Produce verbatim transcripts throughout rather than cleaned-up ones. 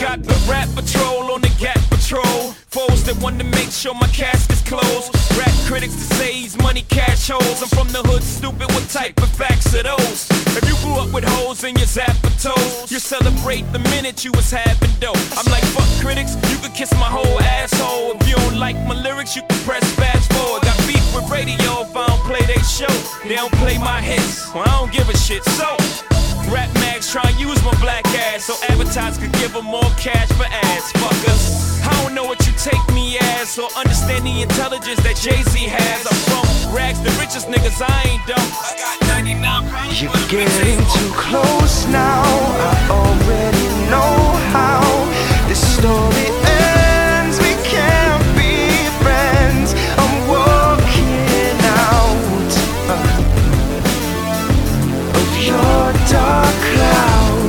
got the rap patrol on the Gap Patrol. Foes that want to make sure my casket's closed. Rap critics to say he's money cash holes. I'm from the hood, stupid, what type of facts are those? If you grew up with holes in your zapper toes, you celebrate the minute you was having dope. I'm like, fuck critics, you could kiss my whole asshole. If you don't like my lyrics, you can press fast forward. Got beef with radio if I don't play they show. They don't play my hits, well I don't give a shit. So rap mags try and use my black ass so advertisers could give them more cash for ads. Fuckers, I don't know what you take me as or understand the intelligence that Jay-Z has. I'm from rags, the richest niggas, I ain't dumb. I got ninety-nine pounds. You're getting too close now. I already know how this story ends. We can't be friends. I'm walking out of your dark cloud.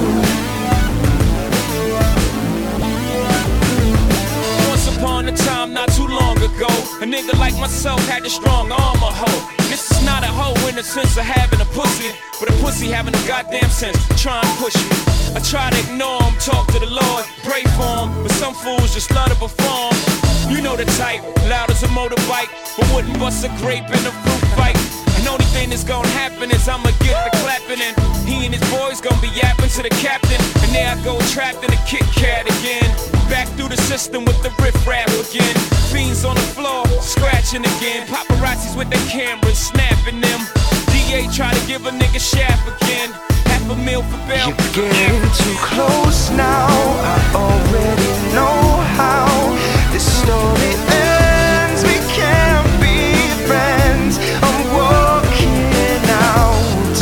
Once upon a time, not too long ago, a nigga like myself had a strong arm, a hoe. This is not a hoe in the sense of having a pussy, but a pussy having a goddamn sense, try and push me. I try to ignore him, talk to the Lord, pray for him, but some fools just love to perform. You know the type, loud as a motorbike, but wouldn't bust a grape in a fruit fight. And only thing that's gonna happen is I'ma get the clapping, and he and his boys gonna be yapping to the captain. And there I go trapped in a Kit Kat again, back through the system with the riff-raff again. Fiends on the floor, scratching again. Paparazzis with their cameras, snapping them. D A try to give a nigga shaft again. Half a meal for bail. You're getting too close now. I already know how this story ends. We can't be friends. I'm walking out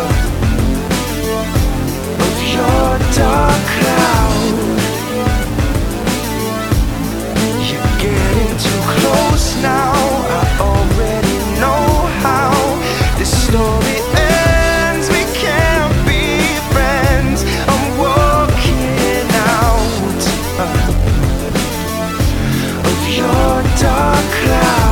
of your dark cloud. You're getting too close now. I already know how this story ends. We can't be friends. I'm walking out of your dark cloud.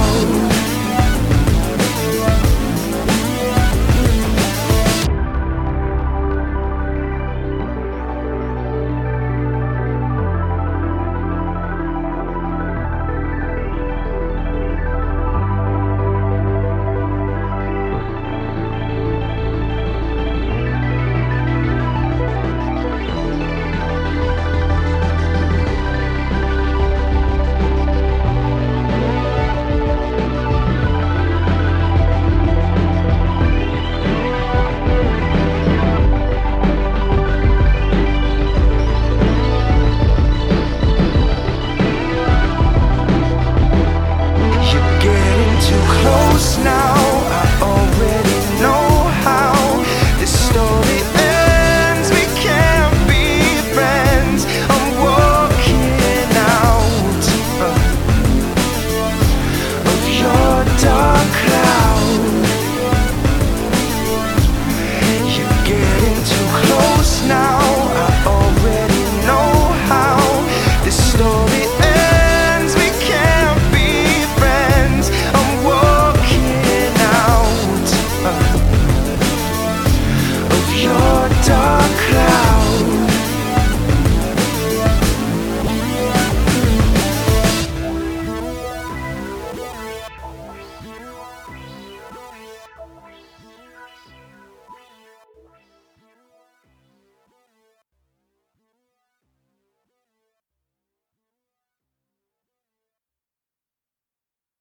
Now I already know how this story ends. We can't be friends. I'm walking out of your dark cloud. You're getting too close now. I already know how this story ends. We can't be friends. I'm walking out of your dark cloud.